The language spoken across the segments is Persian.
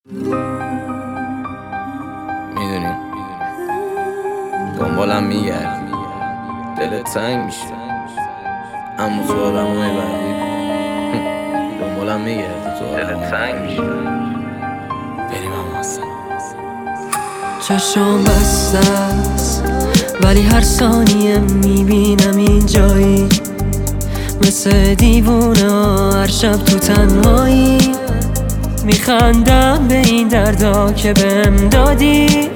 میدونی دنبالم میگردی، دلت تنگ میشه، اما تو آدمای بعدی دنبالم میگردی، تو دلت تنگ میشه. بریم هم هستن. چشم بسته است ولی هر ثانیه میبینم اینجایی، مثل دیوونه هر شب تو تنهایی. میخندم به این دردا که بهم دادی،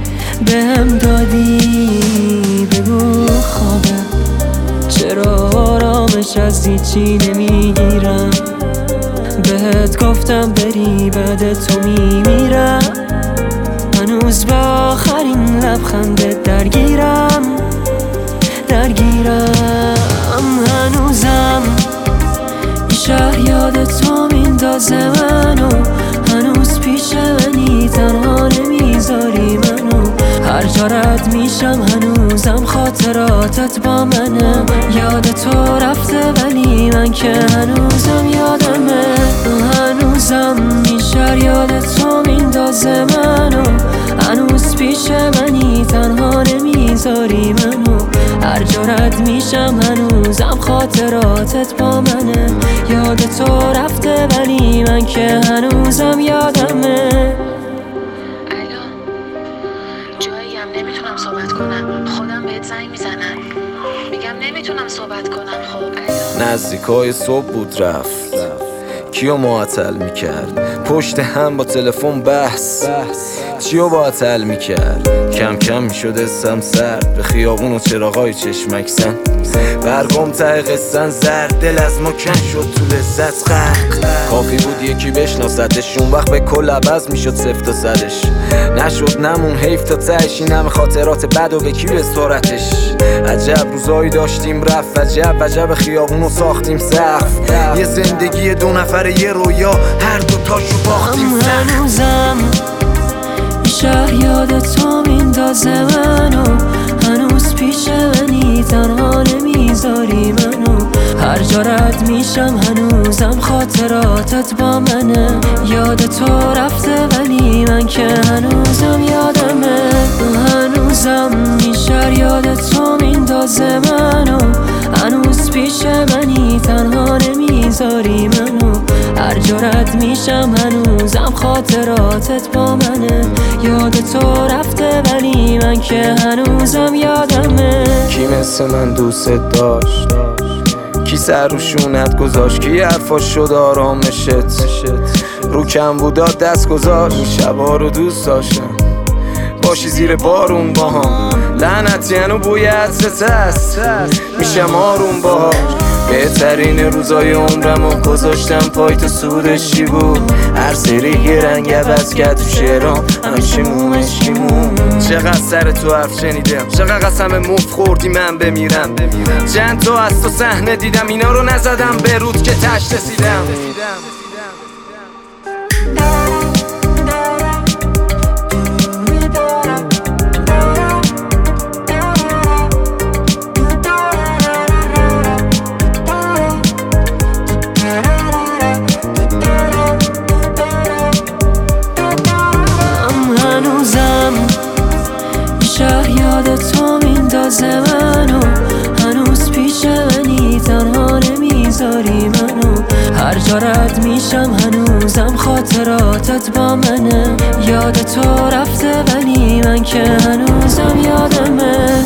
بگو خوابه، چرا آرامش از هیچی نمیگیرم. بهت گفتم بری بعد تو میمیرم، هنوز به آخرین لبخندت درگیرم. هنوزم این شهر یاد تو میندازه منو، هنوز پیش منی تنها نمیذاری منو. هر جا رد میشم هنوزم خاطراتت با منه. یاد تو رفته ولی من که هنوزم یادمه. هنوزم این شهر یاد تو میندازه منو، هنوز پیش منی تنها نمیذاری منو. هر جا رد میشم هنوزم خاطراتت با منه. یاد تو رفته ولی من که هنوزم یادمه. جاییم نمیتونم صحبت کنم، خودم بهت زنگ میزنم میگم نمیتونم صحبت کنم. خب نزدیکای صبح بود رفت، کیو معطل میکرد؟ پشت هم با تلفن بحث، چیو معطل میکرد؟ کم کم میشد اسم سرد، به خیابون و چراغای چشمک زن، برگم ته قصن زرد، دل از ما کن شد تو لذت غرق. کافی بود یکی بشناستش، اون وقت به کل عوض میشد صفر تا صدش. نشد نمون حیف تا تهش، این همه خاطرات بد و به کی بسپارتش. عجب روزایی داشتیم رفت، عجب خیابونو ساختیم سقف. یه زندگی دو نفره یه رویا، هر دو تاشو باختیم سقف. هنوزم این شهر یاد تو میندازه منو، هنوز پیش منی تنها نمیذاری منو. هر جا رد میشم هنوزم خاطراتت با منه. یاد تو رفته ولی من که هنوزم یادمه. هنوزم این شهر یاد تو میندازه منو، هنوز پیش منی تنها نمیذاری منو. هر جا رد میشم هنوزم خاطراتت با منه. یاد تو رفته ولی من که هنوزم یادمه. کی مثل من دوست داشت؟ کی سر رو شونت گذاشت؟ کی حرفاش شد آرامشت؟ رو کم بودات دست گذاشت. شبا رو دوست داشتم باشی زیر بارون با هم، لعنتی هنو بوی عطرت هست، میشم آروم باهاش. بهترین روزای عمرمو گذاشتم پای تو، سودش چی بود؟ هر سری یه رنگ عوض کرد تو شعرام، همشیمون عشقیمون. چقدر سر تو حرف شنیدم، چقدر قسم مفت خوردی من بمیرم. چند تا از تو صحنه دیدم، اینا رو نزدم به رود که تشت رسیدم. شهر یاد تو میندازه منو، هنوز پیش منی تنها نمیذاری منو. هر جا رد میشم هنوزم خاطراتت با منه. یاد تو رفته ولی من که هنوزم یادمه.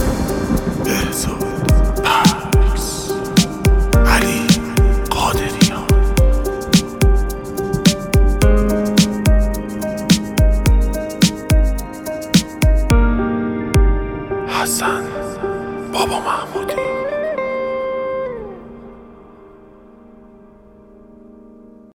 علی قادریان، حسن بابا محمودی.